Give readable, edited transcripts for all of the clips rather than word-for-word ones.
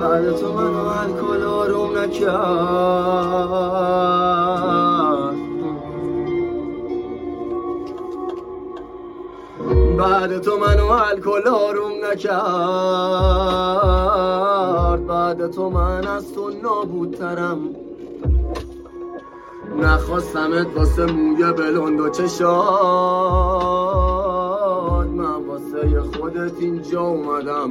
بعد تو منو الکل آروم نکرد، بعد تو منو الکل آروم نکرد، بعد تو من از تو نابودترم، نخواستمت واسه موی بلند و چشات، من واسه خودت اینجا اومدم.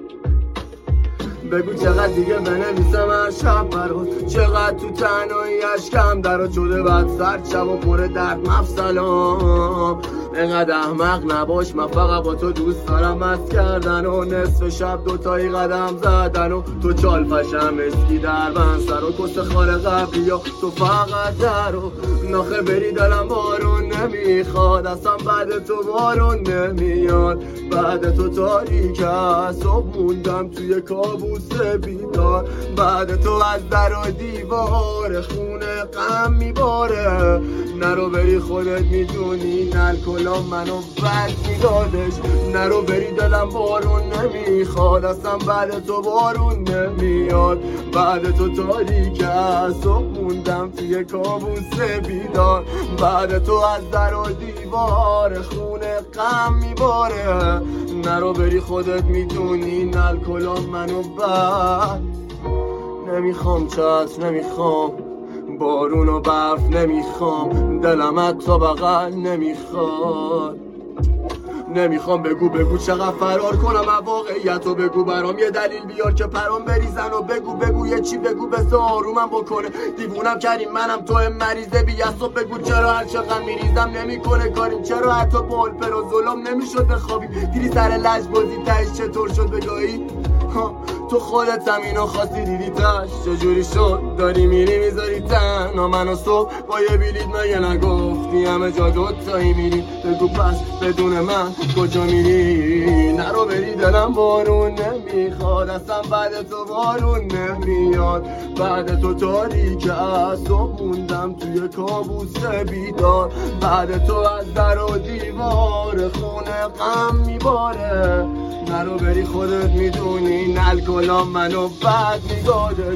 بگو چقدر دیگه بنویسم هر شب برات، چقدر تو تنهایی اشکم درات شده، بعد سرد شب و پر درد مفصلام. اینقدر احمق نباش، من فقط با تو دوست دارم مست کردن و نصف شب دوتایی قدم زدن و تو چال پشم اسکی در بند سر و کس خال قبلی و تو فقط در و ناخه بری دلم بارون نمیخواد، اصلا بعد تو بارون نمیاد، بعد تو تاریک از صبح موندم توی کابوس بیدار، بعد تو از در و دیوار خونه غم میباره، نرو بری خودت میدونی الکلا منو بد میدادش، نرو بری دلم بارون نمیخواد، اصلا بعد تو بارون نمیاد، بعد تو تاریک از صبح موندم توی کابوس بیدار، بعد تو از در و دیوار خونه غم میباره، نرو بری خودت میدونی الکلا منو بد نمیخوام، چتر نمیخوام، بارون و برف نمیخوام، دلم از تو بغل نمیخواد، نمیخوام. بگو چقدر فرار کنم از واقعیت و بگو برام یه دلیل بیار که پرام بریزن و بگو یه چی بگو بسه آرومم بکنه، دیوونم کردیم منم تو مریضه بیست و بگو چرا هر چقدر میریزم نمیکنه کاریم، چرا حتی با پر و ظلم نمیشد بخوابیم، دیری سر لجبازی تهش چطور شد بگاهی، تو خودت زمینو خواستی دیدی تش چجوری شد، داری میری میذاری تنها منو صبح با یه بلیط مگه نگفتی همه جا دوتایی میری، بگو پس بدون من کجا میری، نرو بری دلم بارون نمیخواد، اصلا بعد تو بارون نمیاد، بعد تو تاریک از صبح موندم توی کابوس بیدار، بعد تو از در و دیوار خونه غم میباره، نرو بری خودت میدونی الکلا منو بد میداده.